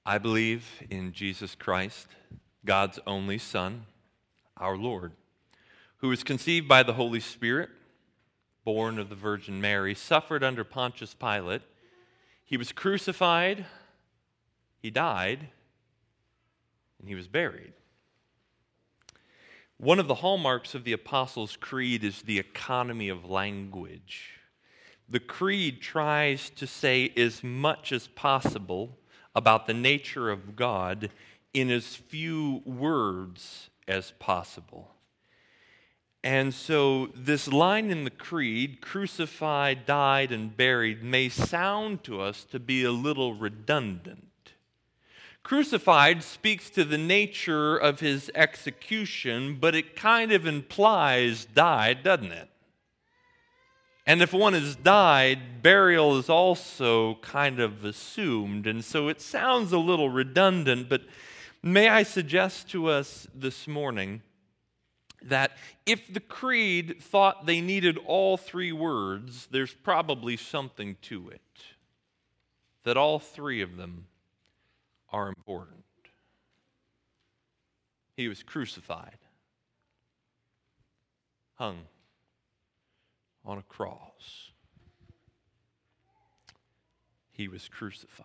I believe in Jesus Christ, God's only Son, our Lord, who was conceived by the Holy Spirit, born of the Virgin Mary, suffered under Pontius Pilate. He was crucified, he died, and he was buried. One of the hallmarks of the Apostles' Creed is the economy of language. The Creed tries to say as much as possible about the nature of God in as few words as possible. And so this line in the Creed, crucified, died, and buried, may sound to us to be a little redundant. Crucified speaks to the nature of his execution, but it kind of implies died, doesn't it? And if one has died, burial is also kind of assumed, and so it sounds a little redundant, but may I suggest to us this morning that if the Creed thought they needed all three words, there's probably something to it. That all three of them are important. He was crucified, hung on a cross. He was crucified.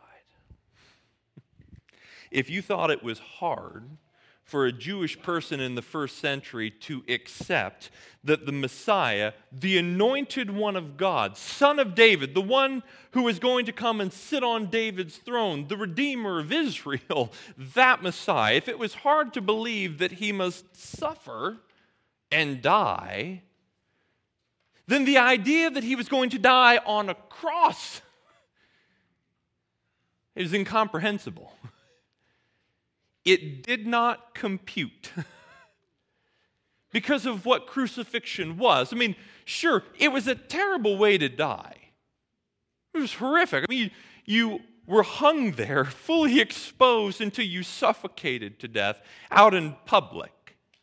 If you thought it was hard for a Jewish person in the first century to accept that the Messiah, the anointed one of God, son of David, the one who was going to come and sit on David's throne, the Redeemer of Israel, that Messiah, if it was hard to believe that he must suffer and die, then the idea that he was going to die on a cross is incomprehensible. It did not compute because of what crucifixion was. I mean, sure, it was a terrible way to die. It was horrific. I mean, you were hung there, fully exposed until you suffocated to death out in public.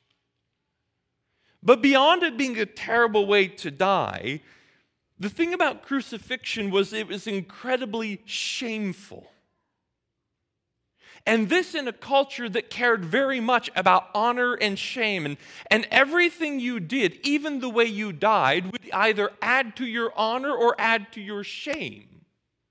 But beyond it being a terrible way to die, the thing about crucifixion was it was incredibly shameful. And this in a culture that cared very much about honor and shame. And everything you did, even the way you died, would either add to your honor or add to your shame.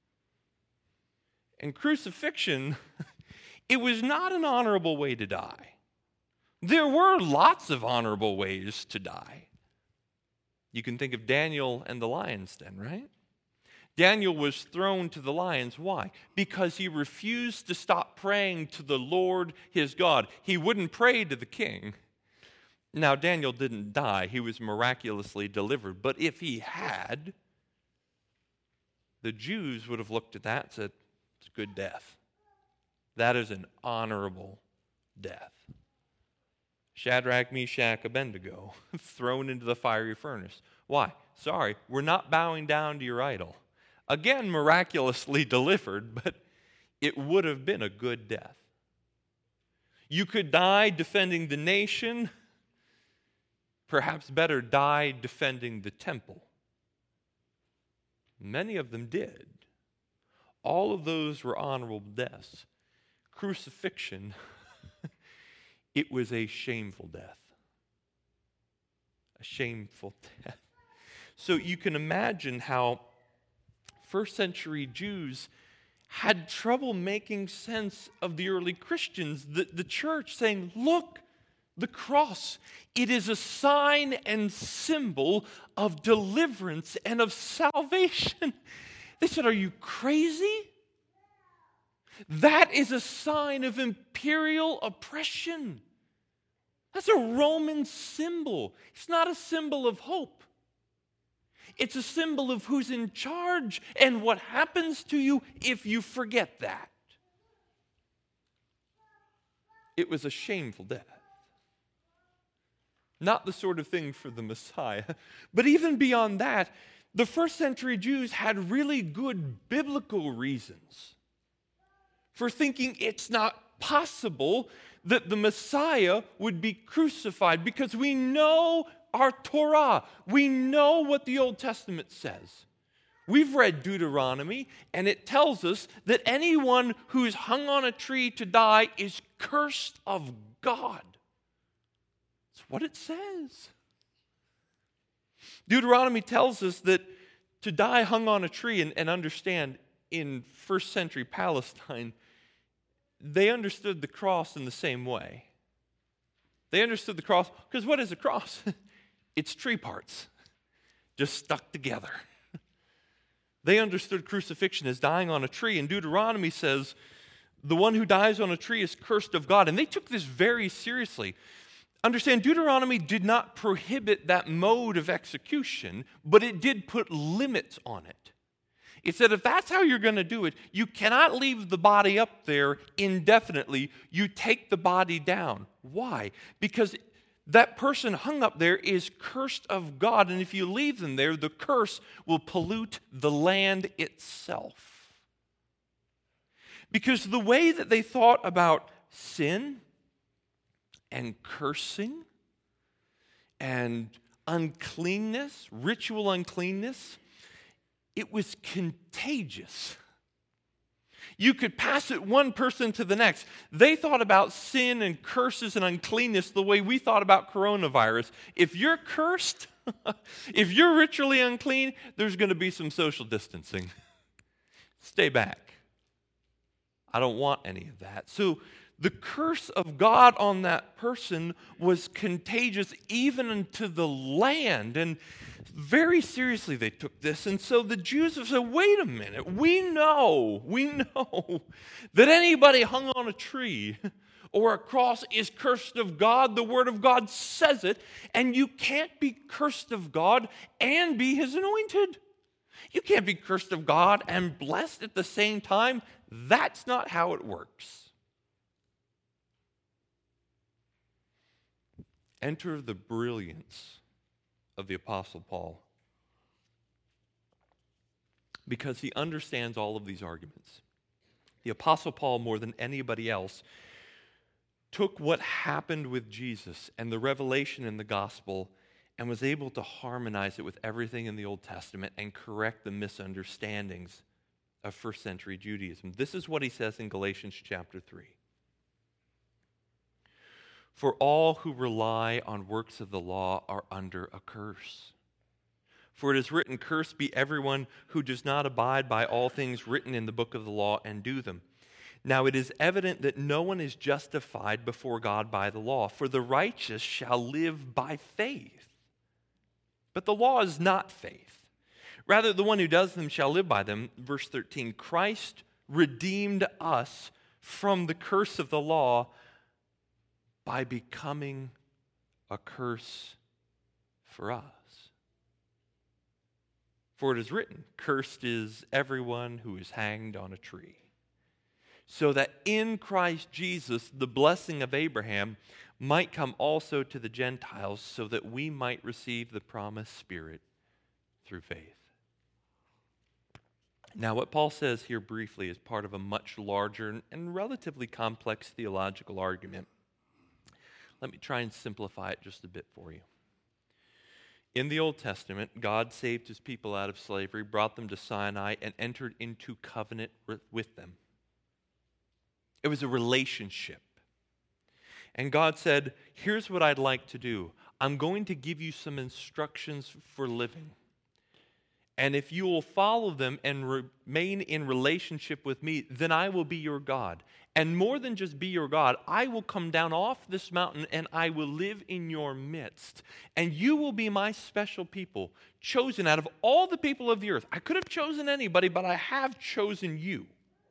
And crucifixion, it was not an honorable way to die. There were lots of honorable ways to die. You can think of Daniel and the lion's den, right? Daniel was thrown to the lions. Why? Because he refused to stop praying to the Lord his God. He wouldn't pray to the king. Now, Daniel didn't die. He was miraculously delivered. But if he had, the Jews would have looked at that and said, it's a good death. That is an honorable death. Shadrach, Meshach, Abednego, thrown into the fiery furnace. Why? Sorry, we're not bowing down to your idol. Again, miraculously delivered, but it would have been a good death. You could die defending the nation, perhaps better die defending the temple. Many of them did. All of those were honorable deaths. Crucifixion, it was a shameful death. A shameful death. So you can imagine how first century Jews had trouble making sense of the early Christians, the church saying, look, the cross, it is a sign and symbol of deliverance and of salvation. They said, are you crazy? That is a sign of imperial oppression. That's a Roman symbol. It's not a symbol of hope. It's a symbol of who's in charge and what happens to you if you forget that. It was a shameful death. Not the sort of thing for the Messiah. But even beyond that, the first century Jews had really good biblical reasons for thinking it's not possible that the Messiah would be crucified, because we know our Torah. We know what the Old Testament says. We've read Deuteronomy, and it tells us that anyone who's hung on a tree to die is cursed of God. That's what it says. Deuteronomy tells us that to die hung on a tree, and understand, in first century Palestine, they understood the cross in the same way. They understood the cross, because what is a cross? It's tree parts, just stuck together. They understood crucifixion as dying on a tree, and Deuteronomy says, the one who dies on a tree is cursed of God. And they took this very seriously. Understand, Deuteronomy did not prohibit that mode of execution, but it did put limits on it. It said, if that's how you're going to do it, you cannot leave the body up there indefinitely. You take the body down. Why? Because that person hung up there is cursed of God, and if you leave them there, the curse will pollute the land itself. Because the way that they thought about sin and cursing and uncleanness, ritual uncleanness, it was contagious. You could pass it one person to the next. They thought about sin and curses and uncleanness the way we thought about coronavirus. If you're cursed, if you're ritually unclean, there's going to be some social distancing. Stay back. I don't want any of that. So the curse of God on that person was contagious even unto the land. And very seriously they took this. And so the Jews have said, wait a minute, we know that anybody hung on a tree or a cross is cursed of God. The Word of God says it. And you can't be cursed of God and be His anointed. You can't be cursed of God and blessed at the same time. That's not how it works. Enter the brilliance of the Apostle Paul, because he understands all of these arguments. The Apostle Paul, more than anybody else, took what happened with Jesus and the revelation in the gospel and was able to harmonize it with everything in the Old Testament and correct the misunderstandings of first century Judaism. This is what he says in Galatians chapter 3. For all who rely on works of the law are under a curse. For it is written, cursed be everyone who does not abide by all things written in the book of the law and do them. Now it is evident that no one is justified before God by the law, for the righteous shall live by faith. But the law is not faith. Rather, the one who does them shall live by them. Verse 13, Christ redeemed us from the curse of the law by becoming a curse for us. For it is written, cursed is everyone who is hanged on a tree. So that in Christ Jesus the blessing of Abraham might come also to the Gentiles, so that we might receive the promised Spirit through faith. Now, what Paul says here briefly is part of a much larger and relatively complex theological argument. Let me try and simplify it just a bit for you. In the Old Testament, God saved His people out of slavery, brought them to Sinai, and entered into covenant with them. It was a relationship. And God said, here's what I'd like to do. I'm going to give you some instructions for living. And if you will follow them and remain in relationship with me, then I will be your God. And more than just be your God, I will come down off this mountain and I will live in your midst. And you will be my special people, chosen out of all the people of the earth. I could have chosen anybody, but I have chosen you.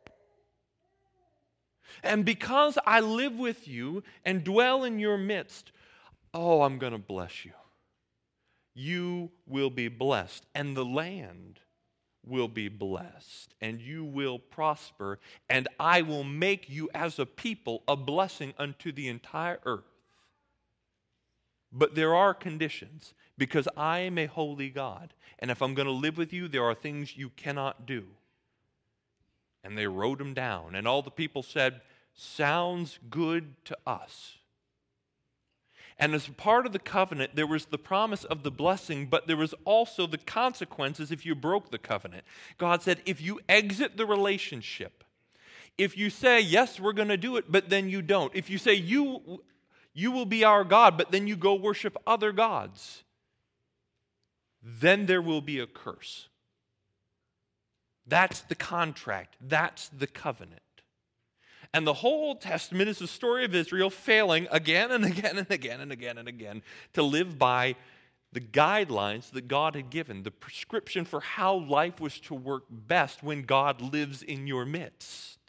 And because I live with you and dwell in your midst, I'm going to bless you. You will be blessed, and the land will be blessed, and you will prosper, and I will make you as a people a blessing unto the entire earth. But there are conditions, because I am a holy God, and if I'm going to live with you, there are things you cannot do. And they wrote them down, and all the people said, sounds good to us. And as part of the covenant, there was the promise of the blessing, but there was also the consequences if you broke the covenant. God said, if you exit the relationship, if you say, yes, we're going to do it, but then you don't. If you say, you will be our God, but then you go worship other gods, then there will be a curse. That's the contract. That's the covenant. And the whole Old Testament is the story of Israel failing again and again and again and again and again to live by the guidelines that God had given, the prescription for how life was to work best when God lives in your midst.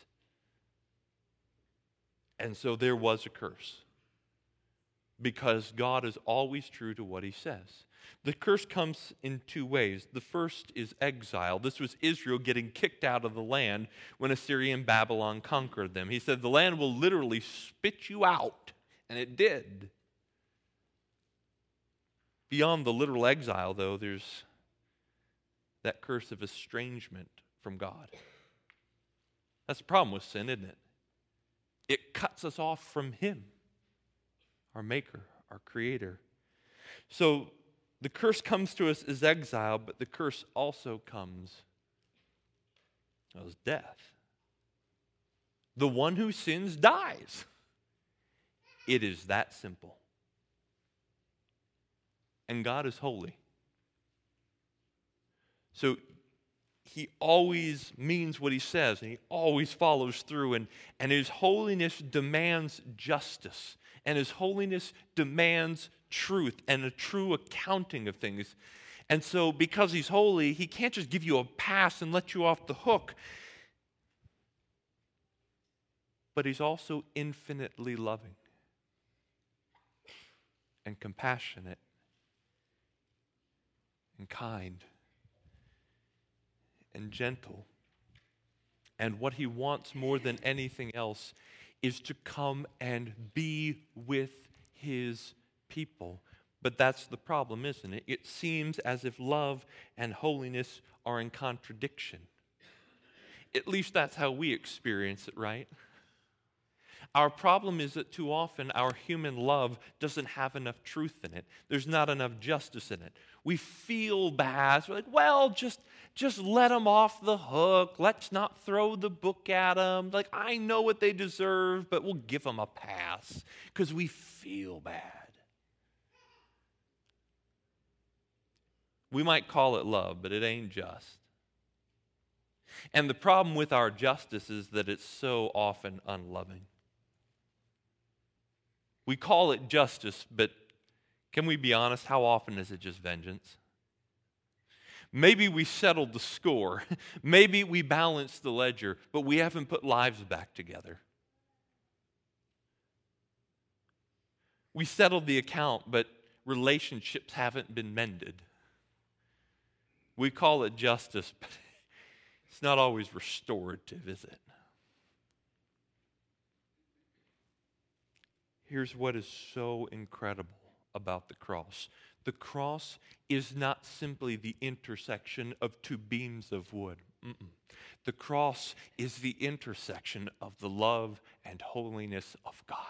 And so there was a curse, because God is always true to what he says. The curse comes in two ways. The first is exile. This was Israel getting kicked out of the land when Assyrian Babylon conquered them. He said, the land will literally spit you out, and it did. Beyond the literal exile, though, there's that curse of estrangement from God. That's the problem with sin, isn't it? It cuts us off from him, our maker, our creator. So the curse comes to us as exile, but the curse also comes as death. The one who sins dies. It is that simple. And God is holy. So he always means what he says, and he always follows through, and his holiness demands justice, and his holiness demands truth and a true accounting of things. And so because he's holy, he can't just give you a pass and let you off the hook. But he's also infinitely loving and compassionate and kind and gentle. And what he wants more than anything else is to come and be with his people. But that's the problem, isn't it? It seems as if love and holiness are in contradiction. At least that's how we experience it, right? Our problem is that too often our human love doesn't have enough truth in it. There's not enough justice in it. We feel bad. We're like, well, just let them off the hook. Let's not throw the book at them. Like, I know what they deserve, but we'll give them a pass because we feel bad. We might call it love, but it ain't just. And the problem with our justice is that it's so often unloving. We call it justice, but can we be honest? How often is it just vengeance? Maybe we settled the score. Maybe we balanced the ledger, but we haven't put lives back together. We settled the account, but relationships haven't been mended. We call it justice, but it's not always restorative, is it? Here's what is so incredible about the cross. The cross is not simply the intersection of two beams of wood. The cross is the intersection of the love and holiness of God,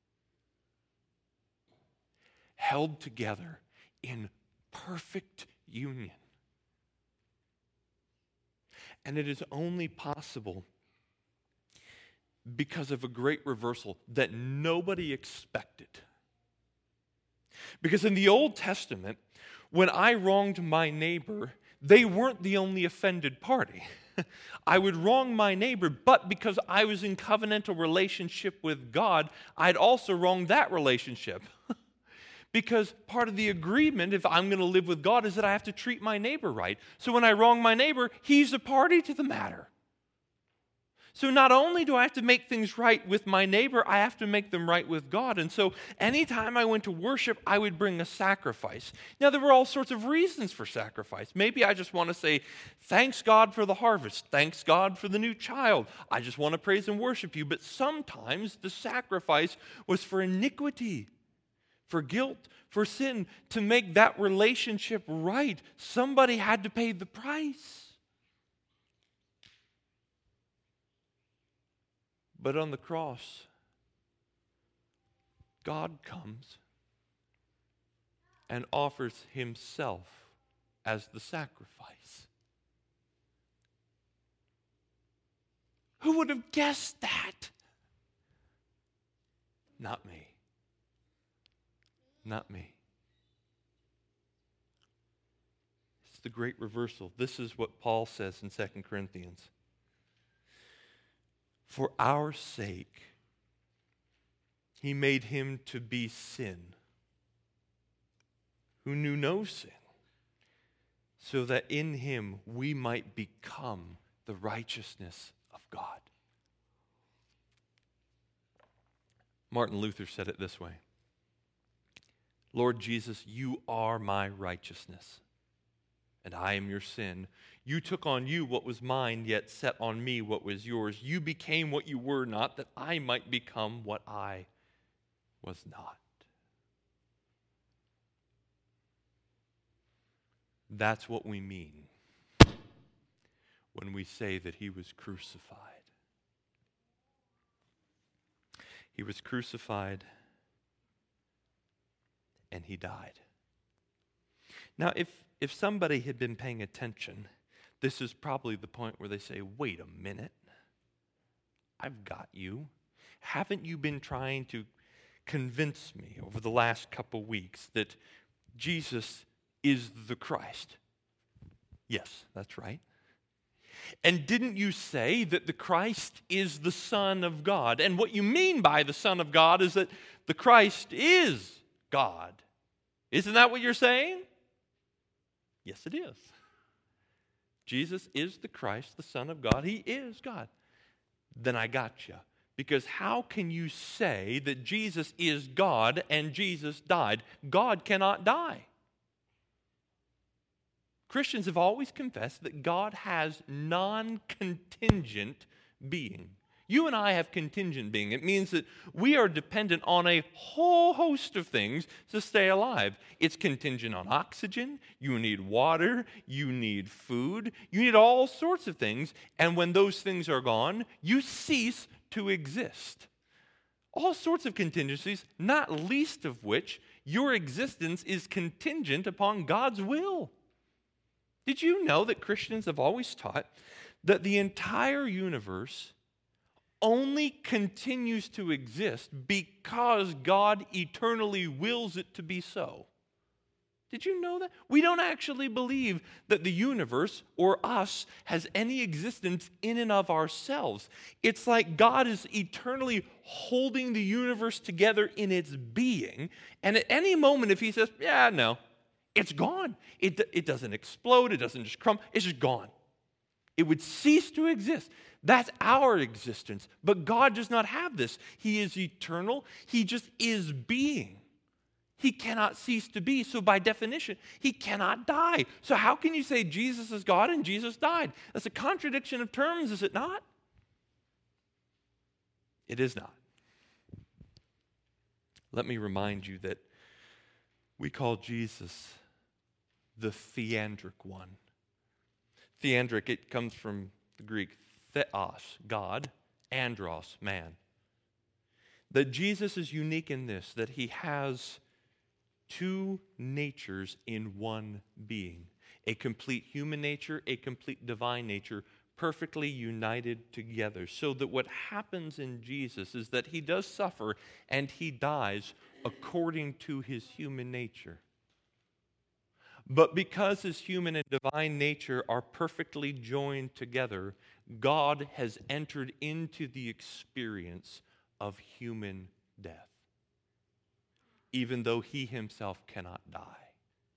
held together in perfect union. And it is only possible because of a great reversal that nobody expected. Because in the Old Testament, when I wronged my neighbor, they weren't the only offended party. I would wrong my neighbor, but because I was in covenantal relationship with God, I'd also wrong that relationship. Because part of the agreement, if I'm going to live with God, is that I have to treat my neighbor right. So when I wrong my neighbor, he's a party to the matter. So not only do I have to make things right with my neighbor, I have to make them right with God. And so anytime I went to worship, I would bring a sacrifice. Now, there were all sorts of reasons for sacrifice. Maybe I just want to say, thanks God for the harvest. Thanks God for the new child. I just want to praise and worship you. But sometimes the sacrifice was for iniquity, for guilt, for sin. To make that relationship right, somebody had to pay the price. But on the cross, God comes and offers himself as the sacrifice. Who would have guessed that? Not me. Not me. It's the great reversal. This is what Paul says in 2 Corinthians. For our sake, he made him to be sin, who knew no sin, so that in him we might become the righteousness of God. Martin Luther said it this way: Lord Jesus, you are my righteousness, and I am your sin. You took on you what was mine, yet set on me what was yours. You became what you were not, that I might become what I was not. That's what we mean when we say that he was crucified. He was crucified and he died. Now, if somebody had been paying attention, this is probably the point where they say, wait a minute, I've got you. Haven't you been trying to convince me over the last couple weeks that Jesus is the Christ? Yes, that's right. And didn't you say that the Christ is the Son of God? And what you mean by the Son of God is that the Christ is God. Isn't that what you're saying? Yes, it is. Jesus is the Christ, the Son of God. He is God. Then I got you. Because how can you say that Jesus is God and Jesus died? God cannot die. Christians have always confessed that God has non-contingent being. You and I have contingent being. It means that we are dependent on a whole host of things to stay alive. It's contingent on oxygen. You need water. You need food. You need all sorts of things. And when those things are gone, you cease to exist. All sorts of contingencies, not least of which your existence is contingent upon God's will. Did you know that Christians have always taught that the entire universe only continues to exist because God eternally wills it to be so? Did you know that? We don't actually believe that the universe or us has any existence in and of ourselves. It's like God is eternally holding the universe together in its being, and at any moment if he says, yeah, no, it's gone. It doesn't explode. It doesn't just crumble. It's just gone. It would cease to exist. That's our existence. But God does not have this. He is eternal. He just is being. He cannot cease to be. So by definition, he cannot die. So how can you say Jesus is God and Jesus died? That's a contradiction of terms, is it not? It is not. Let me remind you that we call Jesus the theandric one. Theandric, it comes from the Greek theos, God, andros, man. That Jesus is unique in this, that he has two natures in one being. A complete human nature, a complete divine nature, perfectly united together. So that what happens in Jesus is that he does suffer and he dies according to his human nature. But because his human and divine nature are perfectly joined together, God has entered into the experience of human death, even though he himself cannot die.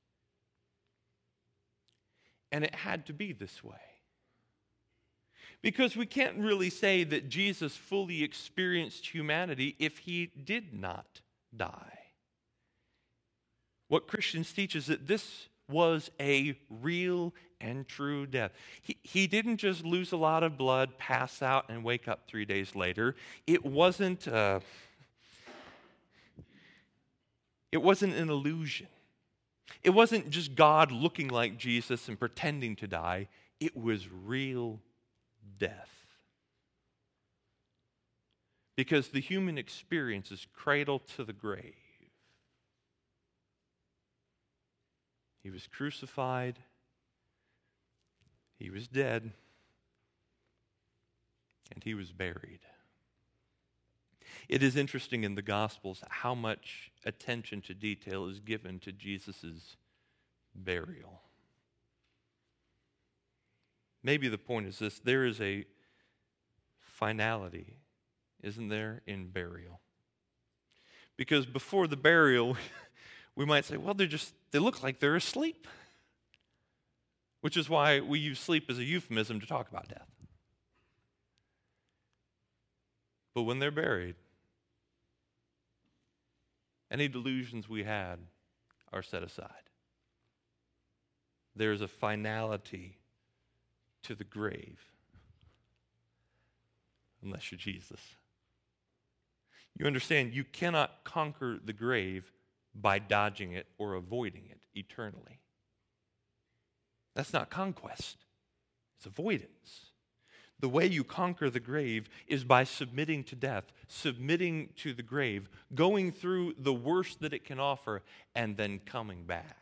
And it had to be this way. Because we can't really say that Jesus fully experienced humanity if he did not die. What Christians teach is that this was a real and true death. He didn't just lose a lot of blood, pass out, and wake up 3 days later. It wasn't an illusion. It wasn't just God looking like Jesus and pretending to die. It was real death. Because the human experience is cradle to the grave. He was crucified. He was dead. And he was buried. It is interesting in the Gospels how much attention to detail is given to Jesus' burial. Maybe the point is this: there is a finality, isn't there, in burial? Because before the burial, we might say, well, they look like they're asleep. Which is why we use sleep as a euphemism to talk about death. But when they're buried, any delusions we had are set aside. There's a finality to the grave, unless you're Jesus. You understand, you cannot conquer the grave by dodging it or avoiding it eternally. That's not conquest. It's avoidance. The way you conquer the grave is by submitting to death, submitting to the grave, going through the worst that it can offer, and then coming back.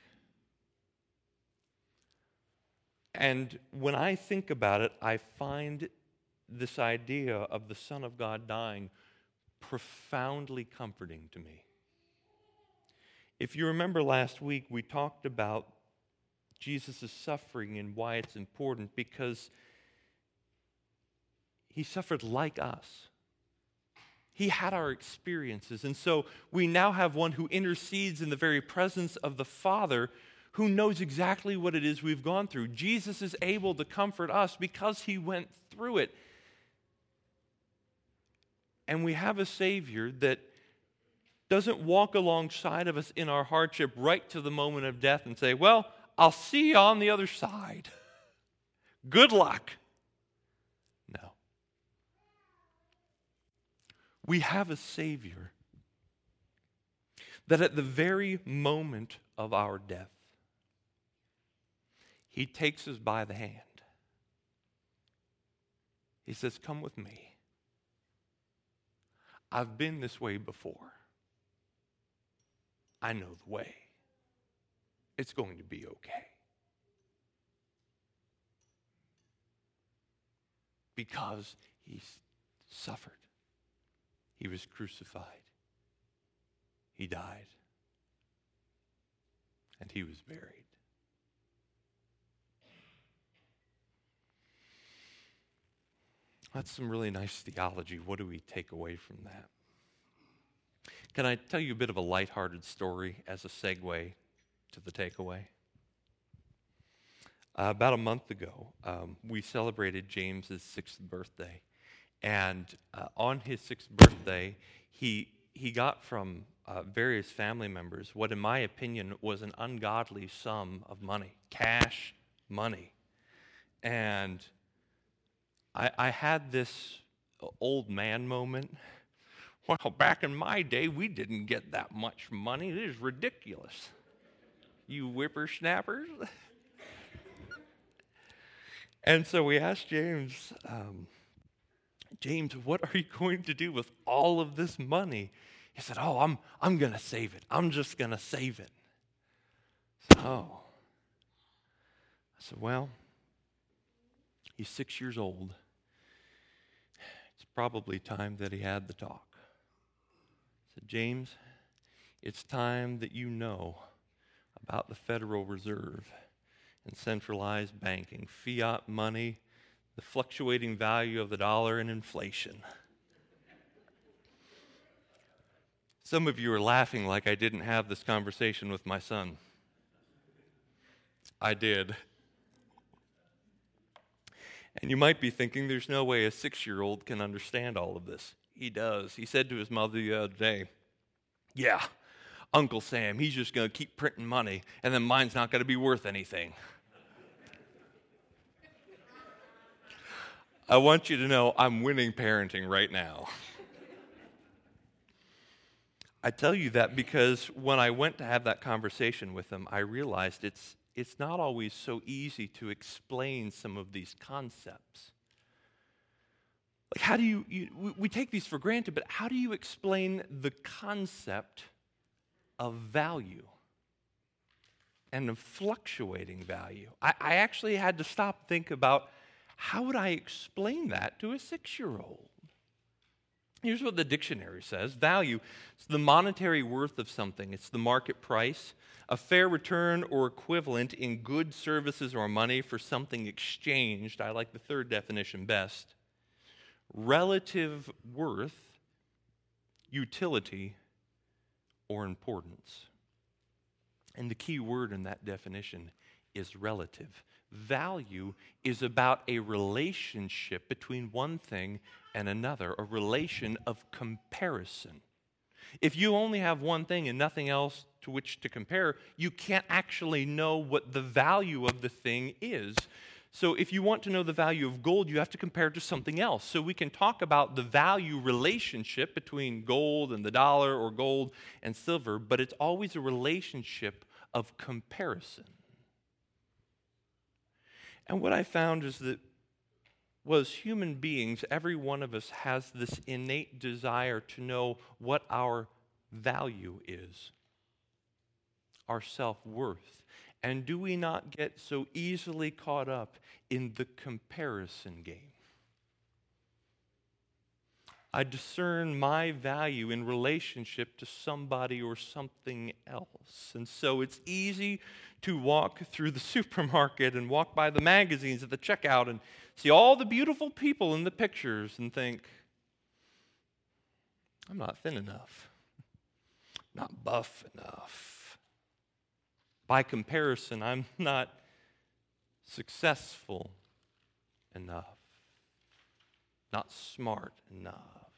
And when I think about it, I find this idea of the Son of God dying profoundly comforting to me. If you remember last week, we talked about Jesus' suffering and why it's important, because he suffered like us. He had our experiences. And so we now have one who intercedes in the very presence of the Father, who knows exactly what it is we've gone through. Jesus is able to comfort us because he went through it. And we have a Savior that doesn't walk alongside of us in our hardship right to the moment of death and say, well, I'll see you on the other side. Good luck. No. We have a Savior that at the very moment of our death, he takes us by the hand. He says, come with me. I've been this way before. I know the way. It's going to be okay. Because he suffered. He was crucified. He died. And he was buried. That's some really nice theology. What do we take away from that? Can I tell you a bit of a lighthearted story as a segue to the takeaway? About a month ago, we celebrated James's 6th birthday. And on his 6th birthday, he got from various family members what, in my opinion, was an ungodly sum of money, cash money. And I had this old man moment. Well, back in my day, we didn't get that much money. It is ridiculous. You whippersnappers. And so we asked James, James, what are you going to do with all of this money? He said, oh, I'm going to save it. I'm just going to save it. I said, well, he's 6 years old. It's probably time that he had the talk. I said, James, it's time that you know about the Federal Reserve and centralized banking, fiat money, the fluctuating value of the dollar, and inflation. Some of you are laughing like I didn't have this conversation with my son. I did. And you might be thinking, there's no way a 6-year-old can understand all of this. He does. He said to his mother the other day, yeah, Uncle Sam, he's just going to keep printing money, and then mine's not going to be worth anything. I want you to know I'm winning parenting right now. I tell you that because when I went to have that conversation with him, I realized it's not always so easy to explain some of these concepts. Like, how do we take these for granted, but how do you explain the concept of value? and a fluctuating value. I actually had to stop and think about how would I explain that to a 6-year-old? Here's what the dictionary says. Value is the monetary worth of something. It's the market price, a fair return or equivalent in goods, services, or money for something exchanged. I like the third definition best. Relative worth, utility, or importance. And the key word in that definition is relative. Value is about a relationship between one thing and another, a relation of comparison. If you only have one thing and nothing else to which to compare, you can't actually know what the value of the thing is. So if you want to know the value of gold, you have to compare it to something else. So we can talk about the value relationship between gold and the dollar or gold and silver, but it's always a relationship of comparison. And what I found is that as human beings, every one of us has this innate desire to know what our value is, our self-worth. And do we not get so easily caught up in the comparison game? I discern my value in relationship to somebody or something else. And so it's easy to walk through the supermarket and walk by the magazines at the checkout and see all the beautiful people in the pictures and think, I'm not thin enough, not buff enough. By comparison, I'm not successful enough, not smart enough.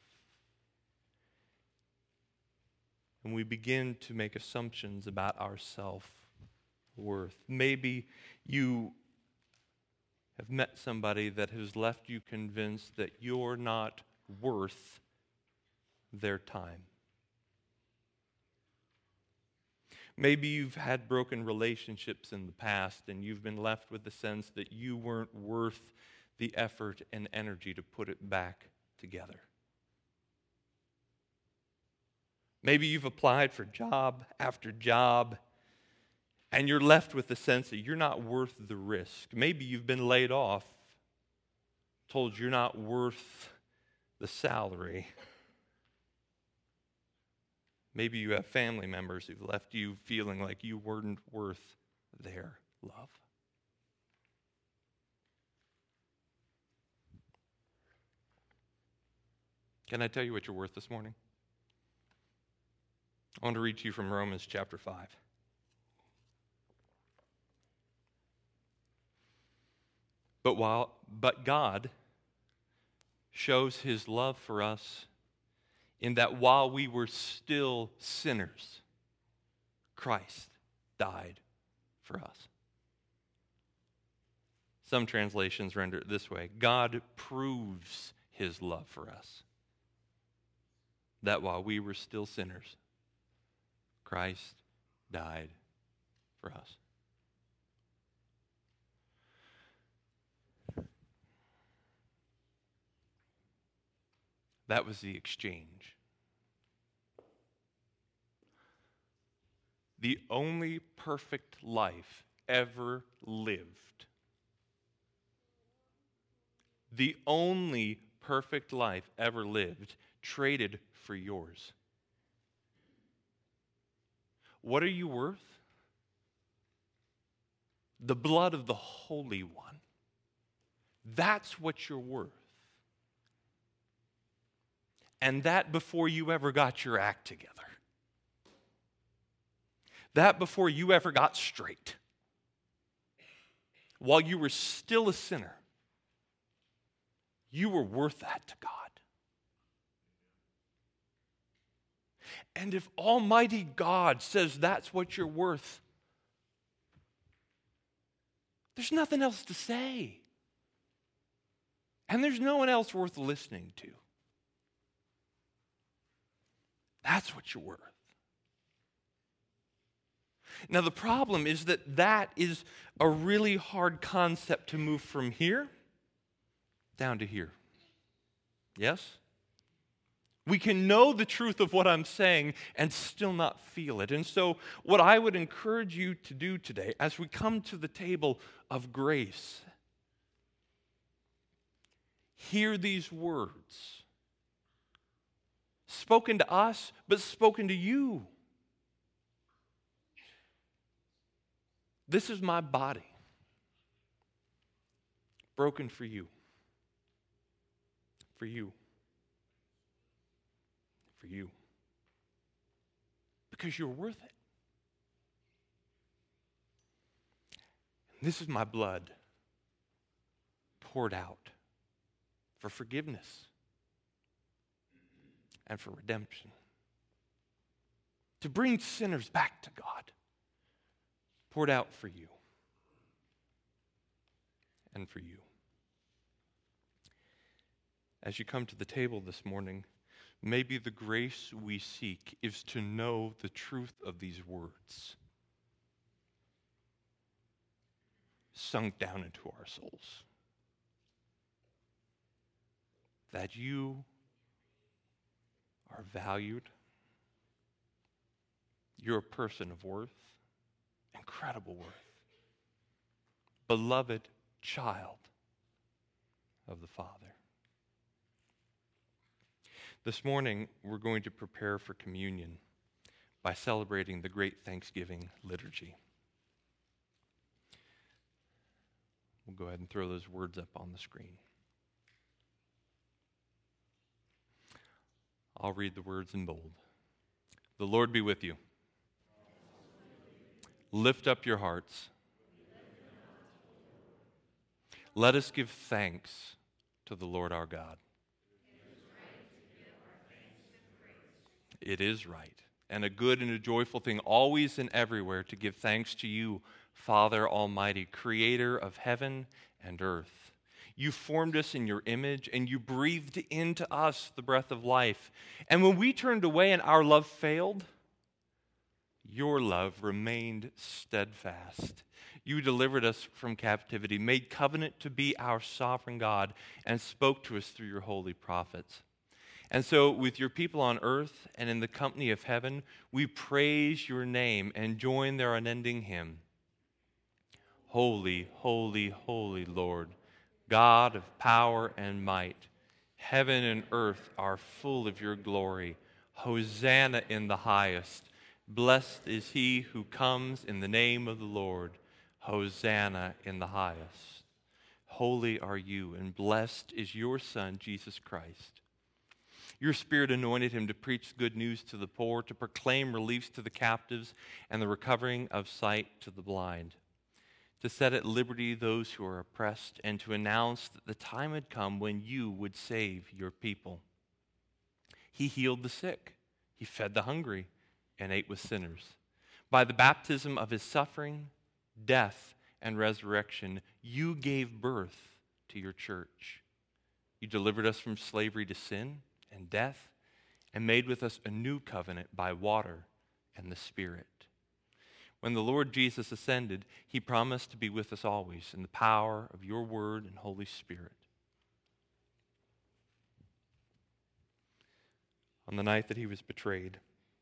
And we begin to make assumptions about our self-worth. Maybe you have met somebody that has left you convinced that you're not worth their time. Maybe you've had broken relationships in the past and you've been left with the sense that you weren't worth the effort and energy to put it back together. Maybe you've applied for job after job and you're left with the sense that you're not worth the risk. Maybe you've been laid off, told you're not worth the salary. Maybe you have family members who've left you feeling like you weren't worth their love. Can I tell you what you're worth this morning? I want to read to you from Romans chapter 5. But God shows his love for us in that while we were still sinners, Christ died for us. Some translations render it this way: God proves his love for us, that while we were still sinners, Christ died for us. That was the exchange. The only perfect life ever lived. The only perfect life ever lived, traded for yours. What are you worth? The blood of the Holy One. That's what you're worth. And that before you ever got your act together. That before you ever got straight. While you were still a sinner, you were worth that to God. And if Almighty God says that's what you're worth, there's nothing else to say. And there's no one else worth listening to. That's what you're worth. Now, the problem is that is a really hard concept to move from here down to here. Yes? We can know the truth of what I'm saying and still not feel it. And so, what I would encourage you to do today, as we come to the table of grace, hear these words, spoken to us, but spoken to you. This is my body, broken for you. For you. For you. Because you're worth it. This is my blood poured out for forgiveness and for redemption. To bring sinners back to God. Poured out for you and for you. As you come to the table this morning, maybe the grace we seek is to know the truth of these words sunk down into our souls. That you are valued. You're a person of worth, incredible worth, beloved child of the Father. This morning, we're going to prepare for communion by celebrating the great Thanksgiving liturgy. We'll go ahead and throw those words up on the screen. I'll read the words in bold. The Lord be with you. Lift up your hearts. Let us give thanks to the Lord our God. It is right, and a good and a joyful thing, always and everywhere, to give thanks to you, Father Almighty, creator of heaven and earth. You formed us in your image, and you breathed into us the breath of life. And when we turned away and our love failed, your love remained steadfast. You delivered us from captivity, made covenant to be our sovereign God, and spoke to us through your holy prophets. And so, with your people on earth and in the company of heaven, we praise your name and join their unending hymn. Holy, holy, holy Lord, God of power and might, heaven and earth are full of your glory. Hosanna in the highest. Blessed is he who comes in the name of the Lord. Hosanna in the highest. Holy are you, and blessed is your Son, Jesus Christ. Your Spirit anointed him to preach good news to the poor, to proclaim relief to the captives, and the recovering of sight to the blind, to set at liberty those who are oppressed, and to announce that the time had come when you would save your people. He healed the sick, he fed the hungry, and ate with sinners. By the baptism of his suffering, death, and resurrection, you gave birth to your church. You delivered us from slavery to sin and death, and made with us a new covenant by water and the Spirit. When the Lord Jesus ascended, he promised to be with us always in the power of your word and Holy Spirit. On the night that he was betrayed,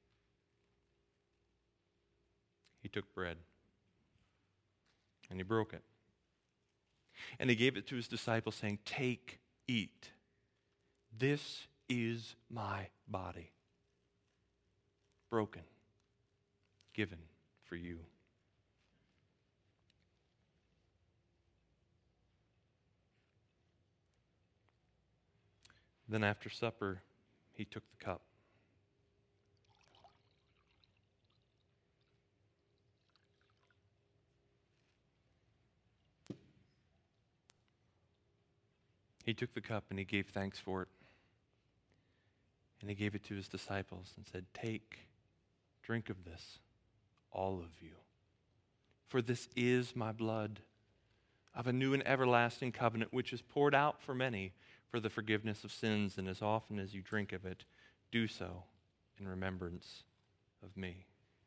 he took bread and he broke it. And he gave it to his disciples, saying, "Take, eat. This is my body, broken, given for you." Then after supper, he took the cup. He took the cup and he gave thanks for it. And he gave it to his disciples and said, "Take, drink of this, all of you. For this is my blood of a new and everlasting covenant, which is poured out for many for the forgiveness of sins. And as often as you drink of it, do so in remembrance of me."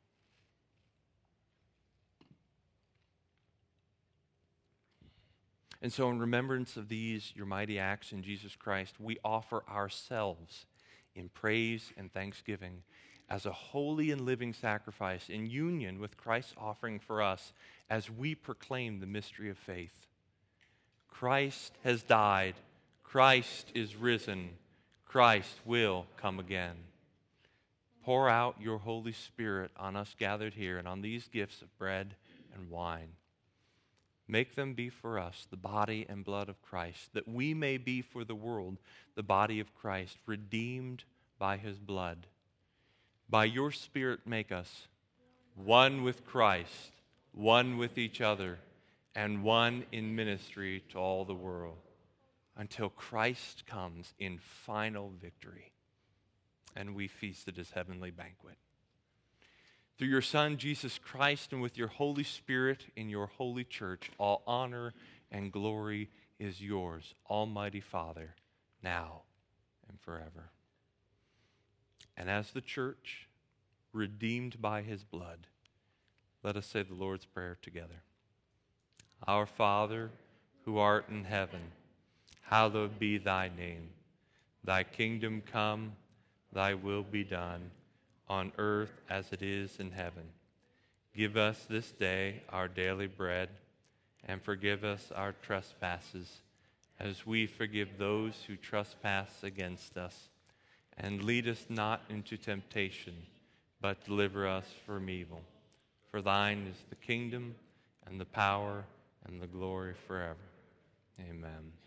And so in remembrance of these, your mighty acts in Jesus Christ, we offer ourselves in praise and thanksgiving as a holy and living sacrifice in union with Christ's offering for us as we proclaim the mystery of faith. Christ has died. Christ is risen. Christ will come again. Pour out your Holy Spirit on us gathered here and on these gifts of bread and wine. Make them be for us the body and blood of Christ, that we may be for the world the body of Christ, redeemed by his blood. By your Spirit make us one with Christ, one with each other, and one in ministry to all the world, until Christ comes in final victory and we feast at his heavenly banquet. Through your Son, Jesus Christ, and with your Holy Spirit in your holy church, all honor and glory is yours, Almighty Father, now and forever. And as the church, redeemed by his blood, let us say the Lord's Prayer together. Our Father, who art in heaven, hallowed be thy name. Thy kingdom come, thy will be done, on earth as it is in heaven. Give us this day our daily bread, and forgive us our trespasses, as we forgive those who trespass against us. And lead us not into temptation, but deliver us from evil. For thine is the kingdom, and the power, and the glory forever. Amen.